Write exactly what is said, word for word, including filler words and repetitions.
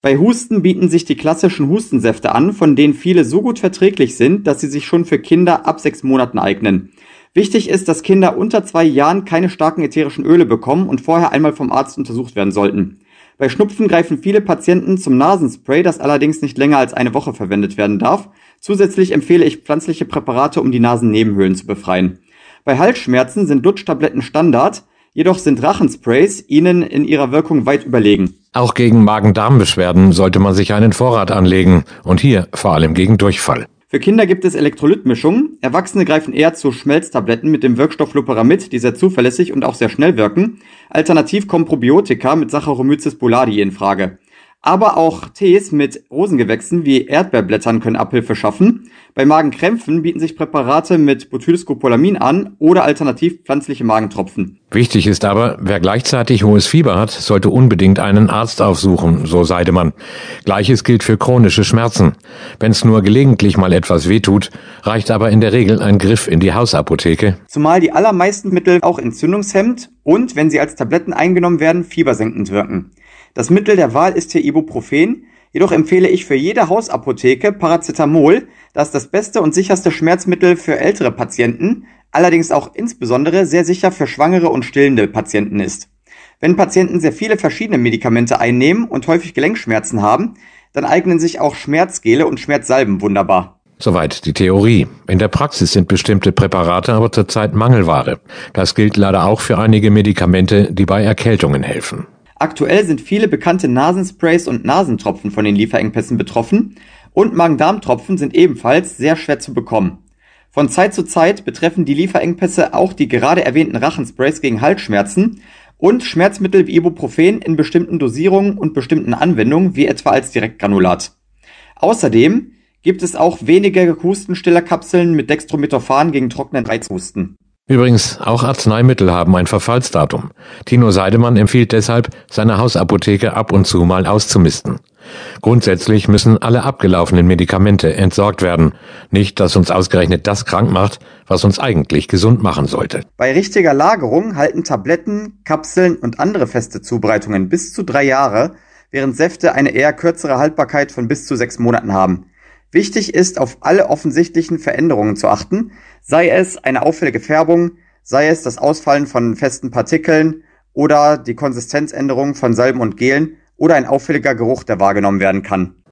Bei Husten bieten sich die klassischen Hustensäfte an, von denen viele so gut verträglich sind, dass sie sich schon für Kinder ab sechs Monaten eignen. Wichtig ist, dass Kinder unter zwei Jahren keine starken ätherischen Öle bekommen und vorher einmal vom Arzt untersucht werden sollten. Bei Schnupfen greifen viele Patienten zum Nasenspray, das allerdings nicht länger als eine Woche verwendet werden darf. Zusätzlich empfehle ich pflanzliche Präparate, um die Nasennebenhöhlen zu befreien. Bei Halsschmerzen sind Lutschtabletten Standard, jedoch sind Rachensprays ihnen in ihrer Wirkung weit überlegen. Auch gegen Magen-Darm-Beschwerden sollte man sich einen Vorrat anlegen und hier vor allem gegen Durchfall. Für Kinder gibt es Elektrolytmischungen. Erwachsene greifen eher zu Schmelztabletten mit dem Wirkstoff Loperamid, die sehr zuverlässig und auch sehr schnell wirken. Alternativ kommen Probiotika mit Saccharomyces boulardii in Frage. Aber auch Tees mit Rosengewächsen wie Erdbeerblättern können Abhilfe schaffen. Bei Magenkrämpfen bieten sich Präparate mit Butylscopolamin an oder alternativ pflanzliche Magentropfen. Wichtig ist aber, wer gleichzeitig hohes Fieber hat, sollte unbedingt einen Arzt aufsuchen, so Seidemann. Gleiches gilt für chronische Schmerzen. Wenn es nur gelegentlich mal etwas wehtut, reicht aber in der Regel ein Griff in die Hausapotheke. Zumal die allermeisten Mittel auch entzündungshemmend und, wenn sie als Tabletten eingenommen werden, fiebersenkend wirken. Das Mittel der Wahl ist hier Ibuprofen, jedoch empfehle ich für jede Hausapotheke Paracetamol, das das beste und sicherste Schmerzmittel für ältere Patienten, allerdings auch insbesondere sehr sicher für schwangere und stillende Patienten ist. Wenn Patienten sehr viele verschiedene Medikamente einnehmen und häufig Gelenkschmerzen haben, dann eignen sich auch Schmerzgele und Schmerzsalben wunderbar. Soweit die Theorie. In der Praxis sind bestimmte Präparate aber zurzeit Mangelware. Das gilt leider auch für einige Medikamente, die bei Erkältungen helfen. Aktuell sind viele bekannte Nasensprays und Nasentropfen von den Lieferengpässen betroffen und Magen-Darm-Tropfen sind ebenfalls sehr schwer zu bekommen. Von Zeit zu Zeit betreffen die Lieferengpässe auch die gerade erwähnten Rachensprays gegen Halsschmerzen und Schmerzmittel wie Ibuprofen in bestimmten Dosierungen und bestimmten Anwendungen, wie etwa als Direktgranulat. Außerdem gibt es auch wenige Hustenstillerkapseln mit Dextrometophan gegen trockenen Reizhusten. Übrigens, auch Arzneimittel haben ein Verfallsdatum. Tino Seidemann empfiehlt deshalb, seine Hausapotheke ab und zu mal auszumisten. Grundsätzlich müssen alle abgelaufenen Medikamente entsorgt werden. Nicht, dass uns ausgerechnet das krank macht, was uns eigentlich gesund machen sollte. Bei richtiger Lagerung halten Tabletten, Kapseln und andere feste Zubereitungen bis zu drei Jahre, während Säfte eine eher kürzere Haltbarkeit von bis zu sechs Monaten haben. Wichtig ist, auf alle offensichtlichen Veränderungen zu achten, sei es eine auffällige Färbung, sei es das Ausfallen von festen Partikeln oder die Konsistenzänderung von Salben und Gelen oder ein auffälliger Geruch, der wahrgenommen werden kann.